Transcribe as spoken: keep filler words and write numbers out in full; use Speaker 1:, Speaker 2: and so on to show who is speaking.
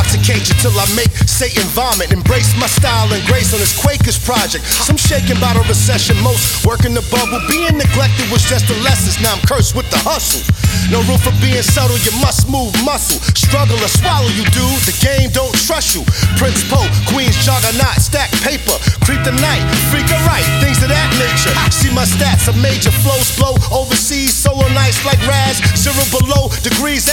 Speaker 1: intoxicate you till I make Satan vomit. Embrace my style and grace on this Quakers project. Some shaking by the recession, most working the bubble. Being neglected was just the lessons, now I'm cursed with the hustle. No room for being subtle, you must move muscle. Struggle or swallow you, dude, the game don't trust you. Prince Pope, Queen's juggernaut, stack paper. Creep the night, freak a right, things of that nature. See my stats, a major flows blow overseas, so nice like Raz. Zero below degrees